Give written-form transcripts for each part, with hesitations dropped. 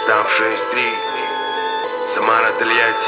Став 6-3, Самара, Тольятти,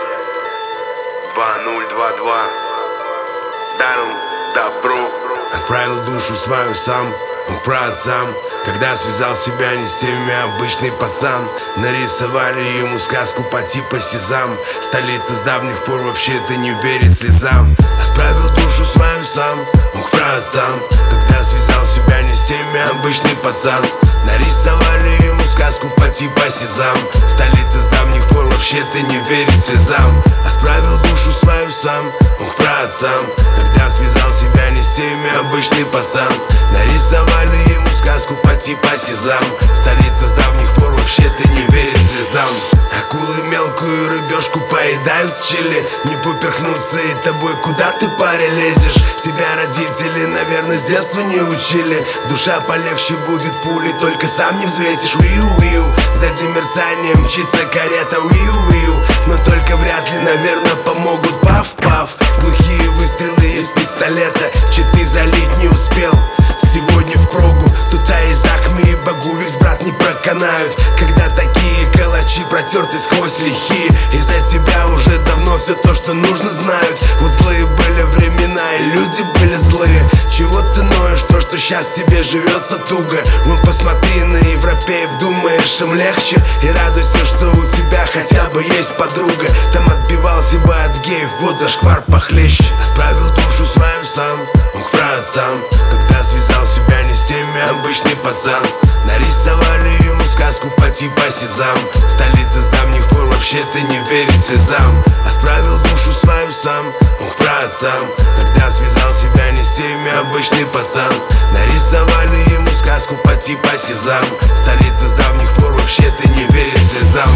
2022, даром добро. Отправил душу свою сам, мог праотцам, когда связал себя не с теми обычный пацан. Нарисовали ему сказку по типу Сезам. Столица с давних пор вообще-то не верит слезам. Отправил душу свою сам, мог праотцам, когда связал себя не с теми обычный пацан. Нарисовали ему сказку по типу Сезам. Столица с давних пор вообще-то не верит слезам. Отправил душу свою сам, мог праотцам, когда связал себя не с теми обычный пацан. Нарисовали ему сказку по типу Сезам. Столица с давних пор вообще-то не верит слезам. Акулы мелкую рыбешку поедают с чили. Не поперхнуться и тобой куда ты, паря, лезешь? Тебя родители, наверное, с детства не учили. Душа полегче будет пули, только сам не взвесишь. Уиу-уиу, сзади мерцанием мчится карета. Уиу-уиу, но только вряд ли, наверное, помогут. Паф-паф, глухие выстрелы из пистолета. Читы залить не успел сегодня в прогу. Тут Айзакми и Багувикс, брат, не проканают, когда такие калачи протерты сквозь лихие. Из-за тебя уже давно все то, что нужно, знают. Вот злые были времена и люди были злые. Чего ты ноешь, то, что сейчас тебе живется туго. Ну посмотри на европеев, думаешь, им легче. И радуйся, что у тебя хотя бы есть подруга. Там отбивался бы от геев, вот зашквар похлеще. Отправил душу свою сам, мог праотцам, когда связал себя не с теми обычный пацан. Нарисовали ему сказку по типу Сезам. Столица с давних пор вообще-то не верит слезам. Отправил душу свою сам, мог праотцам, когда связал себя не с теми обычный пацан. Нарисовали ему сказку по типу Сезам. Столица с давних пор вообще-то не верит слезам.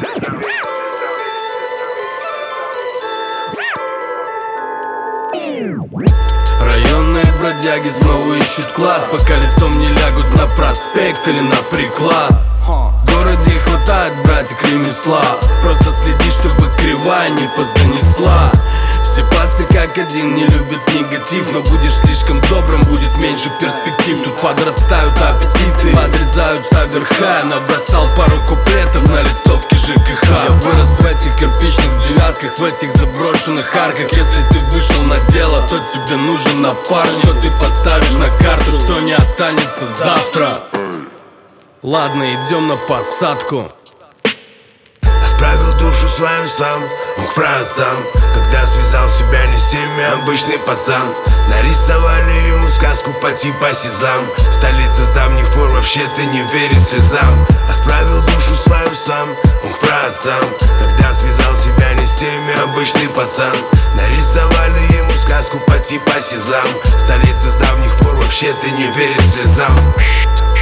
Районные бродяги снова ищут клад, пока лицом не лягут на проспект или на приклад. В городе хватает, братик, ремесла. Просто следи, чтобы кривая не позанесла. Все пацы как один не любят негатив, но будешь слишком добрым, будет меньше перспектив. Тут подрастают аппетиты, подрезаются верха. Набросал пару куплетов на листовке ЖКХ. Я вырос в этих кирпичных девятках, в этих заброшенных арках. Если ты вышел на дело, то тебе нужен напарник. Что ты поставишь на карту, что не останется завтра. Ладно, идем на посадку. Отправил душу свою сам, мог праотцам, когда связал себя не с теми обычный пацан. Нарисовали ему сказку по типу Сезам. Столица с давних пор вообще-то не верит слезам. Отправил душу свою сам, мог праотцам, когда связал себя не с теми обычный пацан. Нарисовали ему сказку по типу Сезам. Столица с давних пор вообще-то не верит слезам.